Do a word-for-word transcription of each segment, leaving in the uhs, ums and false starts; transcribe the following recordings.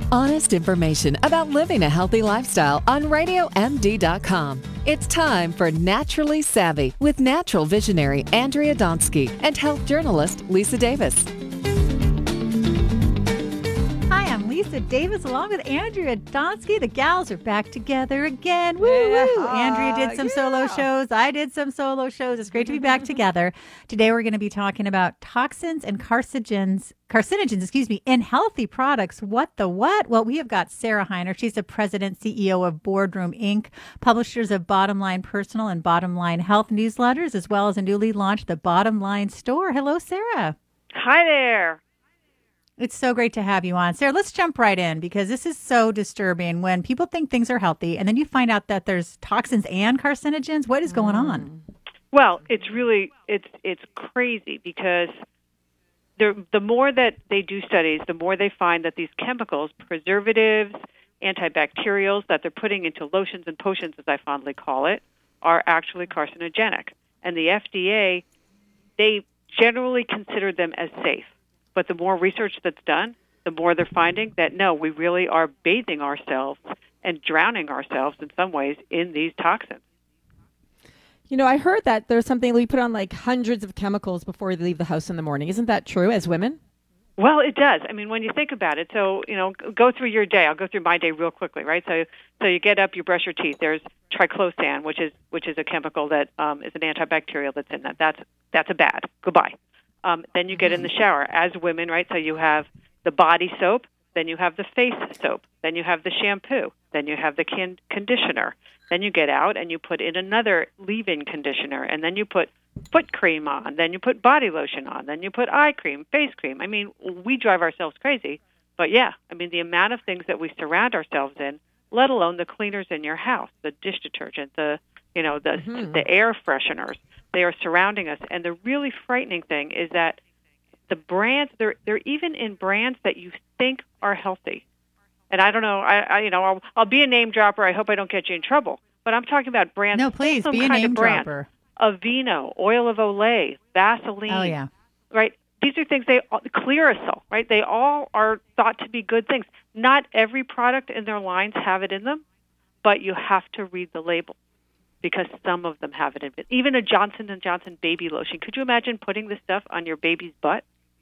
Honest information about living a healthy lifestyle on radio m d dot com. It's time for Naturally Savvy with natural visionary Andrea Donsky and health journalist Lisa Davis. Hi, I'm Lisa Davis along with Andrea Donsky. The gals are back together again. Woo, Yeah, woo. Andrea did some yeah. solo shows. I did some solo shows. It's great to be back together. Today we're going to be talking about toxins and carcinogens, carcinogens, excuse me, in healthy products. What the what? Well, we have got Sarah Hiner. She's the president, C E O of Boardroom Incorporated, publishers of Bottom Line Personal and Bottom Line Health newsletters, as well as a newly launched The Bottom Line Store. Hello, Sarah. Hi there. It's so great to have you on. Sarah, let's jump right in because this is so disturbing when people think things are healthy and then you find out that there's toxins and carcinogens. What is going on? Well, it's really, it's it's crazy because the the more that they do studies, the more they find that these chemicals, preservatives, antibacterials that they're putting into lotions and potions, as I fondly call it, are actually carcinogenic. And the F D A, they generally consider them as safe. But the more research that's done, the more they're finding that, no, we really are bathing ourselves and drowning ourselves in some ways in these toxins. You know, I heard that there's something we put on like hundreds of chemicals before we leave the house in the morning. Isn't that true as women? Well, it does. I mean, when you think about it, so, you know, go through your day. I'll go through my day real quickly, right? So so you get up, you brush your teeth. There's triclosan, which is which is a chemical that um, is an antibacterial that's in that. That's, that's a bad. Goodbye. Um, then you get in the shower as women, right? So you have the body soap, then you have the face soap, then you have the shampoo, then you have the can- conditioner. Then you get out and you put in another leave-in conditioner, and then you put foot cream on, then you put body lotion on, then you put eye cream, face cream. I mean, we drive ourselves crazy. But yeah, I mean, the amount of things that we surround ourselves in, let alone the cleaners in your house, the dish detergent, the, you know, the mm-hmm. the air fresheners. They are surrounding us, and the really frightening thing is that the brands, they're, they're even in brands that you think are healthy. And I don't know, I, I you know, I'll, I'll be a name dropper. I hope I don't get you in trouble. But I'm talking about brands. No, please, some be a kind name of brand. dropper. Aveeno, oil of Olay, Vaseline. Oh, yeah. Right? These are things, they Clearasil, right? They all are thought to be good things. Not every product in their lines have it in them, but you have to read the label, because some of them have it in it. Even a Johnson and Johnson baby lotion. Could you imagine putting this stuff on your baby's butt?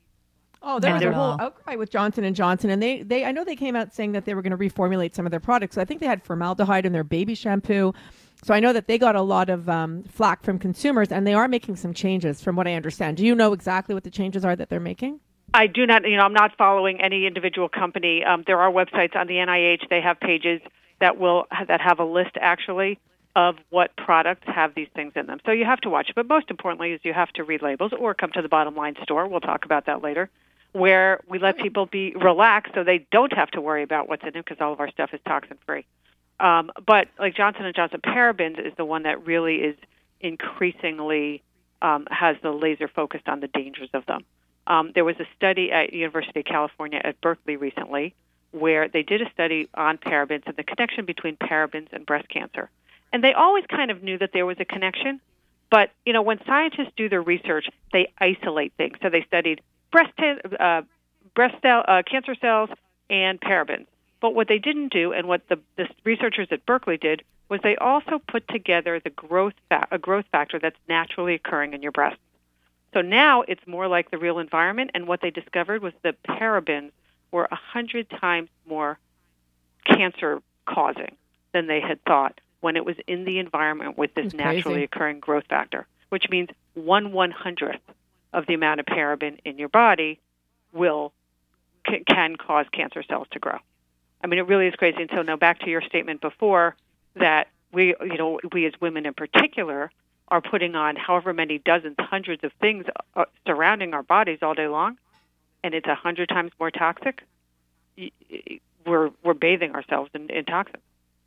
Oh, there Not was a at whole all. outcry with Johnson and Johnson, and they, they I know they came out saying that they were going to reformulate some of their products. So I think they had formaldehyde in their baby shampoo. So I know that they got a lot of um, flack from consumers, and they are making some changes, from what I understand. Do you know exactly what the changes are that they're making? I do not, you know, I'm not following any individual company. Um, there are websites on the N I H. They have pages that will that have a list, actually, of what products have these things in them. So you have to watch it. But most importantly is you have to read labels or come to the Bottom Line Store. We'll talk about that later, where we let people be relaxed so they don't have to worry about what's in it, because all of our stuff is toxin-free. Um, but like Johnson and Johnson, parabens is the one that really is increasingly um, has the laser focused on the dangers of them. Um, there was a study at University of California at Berkeley recently where they did a study on parabens and the connection between parabens and breast cancer. And they always kind of knew that there was a connection. But, you know, when scientists do their research, they isolate things. So they studied breast uh, breast cell, uh, cancer cells and parabens. But what they didn't do, and what the, the researchers at Berkeley did, was they also put together the growth fa- a growth factor that's naturally occurring in your breast. So now it's more like the real environment, and what they discovered was that parabens were one hundred times more cancer-causing than they had thought when it was in the environment with this naturally occurring growth factor, which means one one-hundredth of the amount of paraben in your body will c- can cause cancer cells to grow. I mean, it really is crazy. And so now back to your statement before that we, you know, we as women in particular are putting on however many dozens, hundreds of things uh, surrounding our bodies all day long, and it's a hundred times more toxic. We're we're bathing ourselves in, in toxins.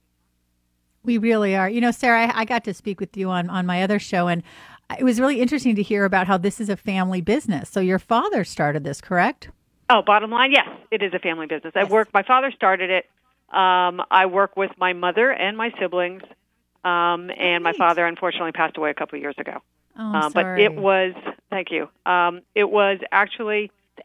We really are. You know, Sarah, I, I got to speak with you on, on my other show, and it was really interesting to hear about how this is a family business. So your father started this, correct? Oh, bottom line, yes, it is a family business. Yes. I work. My father started it. Um, I work with my mother and my siblings, um, and my father unfortunately passed away a couple of years ago. Oh, I'm uh, sorry. But it was, thank you. Um, it was actually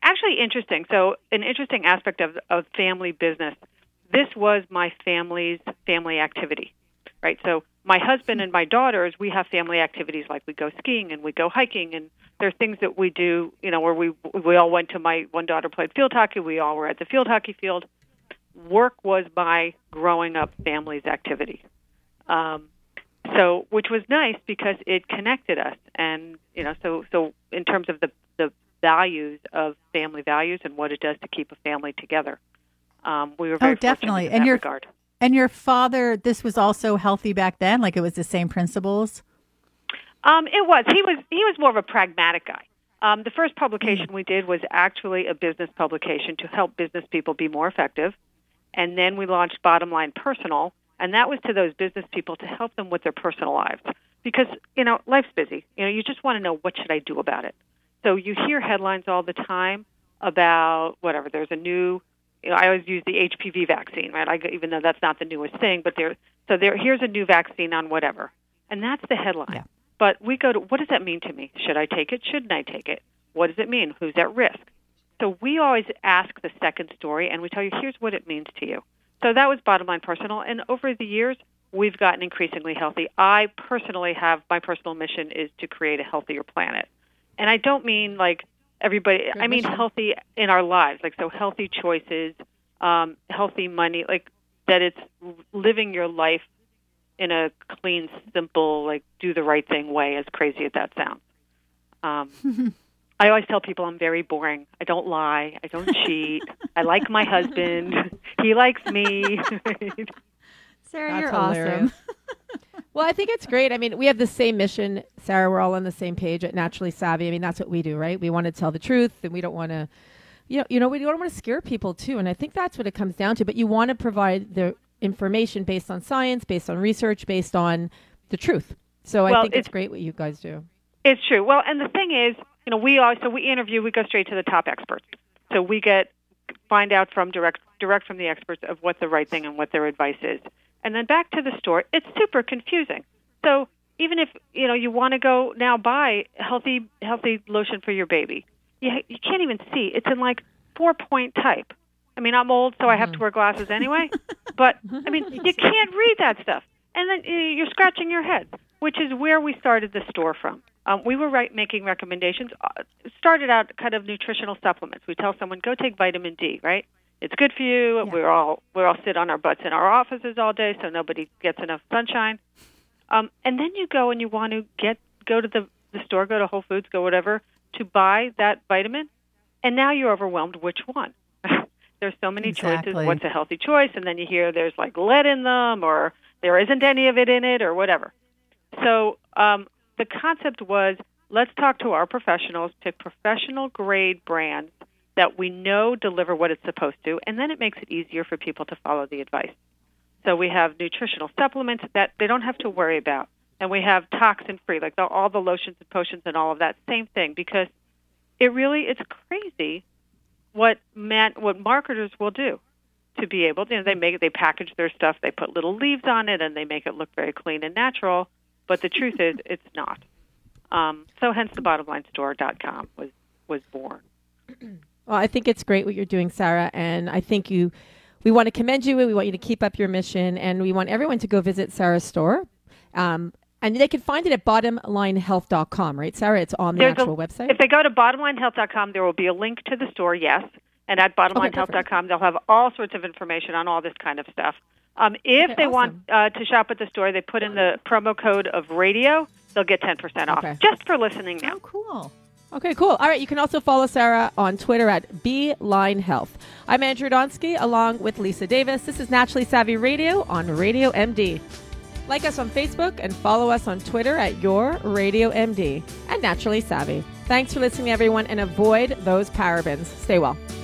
actually interesting. So an interesting aspect of, of family business, this was my family's family activity, right? So my husband and my daughters, we have family activities like we go skiing and we go hiking, and there are things that we do, you know, where we we all went to my one daughter played field hockey. We all were at the field hockey field. Work was my growing up family's activity. Um, so, which was nice because it connected us. And, you know, so, so in terms of the, the values of family values and what it does to keep a family together, um, we were very oh, definitely. fortunate in and that your, regard. And your father, this was also healthy back then? Like it was the same principles? Um, it was. He was, he was more of a pragmatic guy. Um, the first publication we did was actually a business publication to help business people be more effective. And then we launched Bottom Line Personal, and that was to those business people to help them with their personal lives. Because, you know, life's busy. You know, you just want to know, what should I do about it? So you hear headlines all the time about whatever. There's a new, you know, I always use the H P V vaccine, right? I, even though that's not the newest thing, but there, so there, here's a new vaccine on whatever. And that's the headline. Yeah. But we go to, what does that mean to me? Should I take it? Shouldn't I take it? What does it mean? Who's at risk? So we always ask the second story, and we tell you, here's what it means to you. So that was Bottom Line Personal. And over the years, we've gotten increasingly healthy. I personally have, my personal mission is to create a healthier planet. And I don't mean like everybody, Good I mean mission. healthy in our lives, like so healthy choices, um, healthy money, like that it's living your life in a clean, simple, like do the right thing way, as crazy as that sounds. Um, I always tell people I'm very boring. I don't lie. I don't cheat. I like my husband. He likes me. Sarah, That's you're hilarious. awesome. Well, I think it's great. I mean, we have the same mission, Sarah. We're all on the same page at Naturally Savvy. I mean, that's what we do, right? We want to tell the truth, and we don't want to, you know, you know, we don't want to scare people too. And I think that's what it comes down to. But you want to provide the information based on science, based on research, based on the truth. So Well, I think it's, it's- great what you guys do. It's true. Well, and the thing is, you know, we always, so we interview, we go straight to the top experts. So we get, find out from direct, direct from the experts of what the right thing and what their advice is. And then back to the store, it's super confusing. So even if, you know, you want to go now buy healthy, healthy lotion for your baby, you, you can't even see. It's in like four point type. I mean, I'm old, so I have to wear glasses anyway. But, I mean, you can't read that stuff. And then uh, you're scratching your head, which is where we started the store from. Um, we were right, making recommendations. Uh, started out kind of nutritional supplements. We tell someone, go take vitamin D, right? It's good for you. Yeah. We're all we all sit on our butts in our offices all day, so nobody gets enough sunshine. Um, and then you go and you want to get go to the, the store, go to Whole Foods, go whatever, to buy that vitamin. And now you're overwhelmed. Which one? There's so many Exactly. choices. What's a healthy choice? And then you hear there's like lead in them, or there isn't any of it in it, or whatever. So um, the concept was, let's talk to our professionals, pick professional grade brands that we know deliver what it's supposed to, and then it makes it easier for people to follow the advice. So we have nutritional supplements that they don't have to worry about, and we have toxin-free, like the, all the lotions and potions and all of that, same thing, because it really, it's crazy what man, what marketers will do to be able to, you know, they make they package their stuff, they put little leaves on it, and they make it look very clean and natural, but the truth is it's not. Um, so hence the bottom line store dot com was, was born. Well, I think it's great what you're doing, Sarah, and I think you, we want to commend you. We want you to keep up your mission, and we want everyone to go visit Sarah's store. Um, and they can find it at bottom line health dot com, right, Sarah? It's on the There's actual a, website. If they go to bottom line health dot com, there will be a link to the store, yes. And at bottom line health dot com, they'll have all sorts of information on all this kind of stuff. Um, if Okay, they awesome. want uh, to shop at the store, they put in the promo code of radio, they'll get ten percent off Okay. just for listening now. Oh, cool. Okay, cool. All right, you can also follow Sarah on Twitter at Beeline Health. I'm Andrew Donsky, along with Lisa Davis. This is Naturally Savvy Radio on Radio M D. Like us on Facebook and follow us on Twitter at Your Radio M D and Naturally Savvy. Thanks for listening, everyone, and avoid those parabens. Stay well.